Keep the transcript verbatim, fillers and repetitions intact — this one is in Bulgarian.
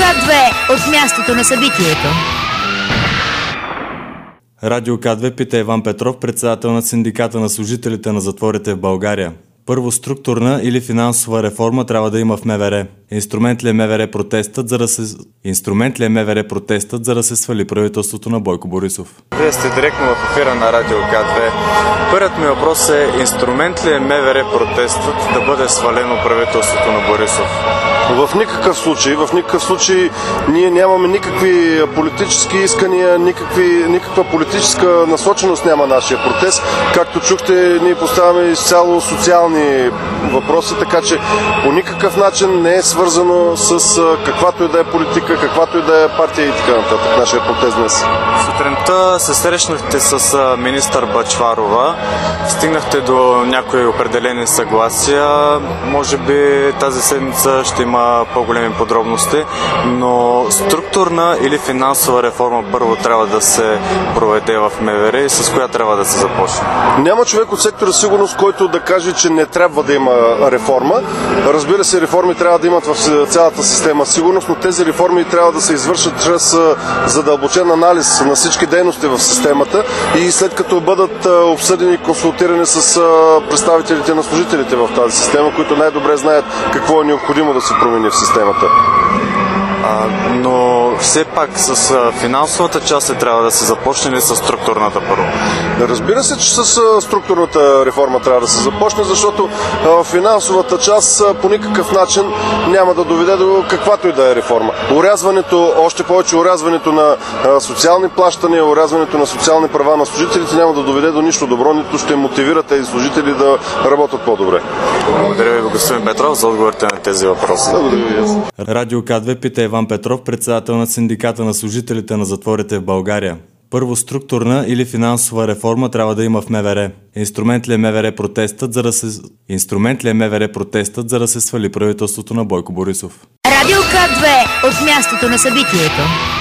К две от мястото на събитието. Радио К две пита Иван Петров, председател на Синдиката на служителите на затворите в България. Първо, структурна или финансова реформа трябва да има в МВР. Инструмент ли е МВР протестът, за да се... Инструмент ли е МВР протестът, за да се свали правителството на Бойко Борисов? Вие сте директно в ефира на Радио К две. Първият ми въпрос е: инструмент ли е МВР протестът да бъде свалено правителството на Борисов? В никакъв случай, в никакъв случай ние нямаме никакви политически искания, никакви, никаква политическа насоченост няма нашия протест. Както чухте, ние поставяме изцяло социални въпроси, така че по никакъв начин не е свързано с каквато и да е политика, каквато и да е партия и така нататък нашия протест днес. Сутринта се срещнахте с министър Бъчварова, стигнахте до някои определени съгласия. Може би тази седмица ще има по-големи подробности, но структурна или финансова реформа първо трябва да се проведе в МВР и с коя трябва да се започне? Няма човек от сектора сигурност, който да каже, че не трябва да има реформа. Разбира се, реформи трябва да имат в цялата система сигурност, но тези реформи трябва да се извършат чрез задълбочен анализ на всички дейности в системата и след като бъдат обсъдени и консултирани с представителите на служителите в тази система, които най-добре знаят какво е необходимо да се промени в системата. А, но все пак с финансовата част е трябва да се започне ли с структурната първо? Разбира се, че с структурната реформа трябва да се започне, защото финансовата част по никакъв начин няма да доведе до каквато и да е реформа. Орязването, още повече орязването на социални плащания, орязването на социални права на служителите няма да доведе до нищо добро, нито ще мотивира тези служители да работят по-добре. Благодаря ви, господин Петров, за отговорите на тези въпроси. Благодаря ви. Радио К две пита Иван Петров, председател на Синдиката на служителите на затворите в България. Първо, структурна или финансова реформа трябва да има в МВР. Инструмент ли е МВР протестът, за да се... Инструмент ли е МВР протестът, за да се свали правителството на Бойко Борисов? Радио К две от мястото на събитието.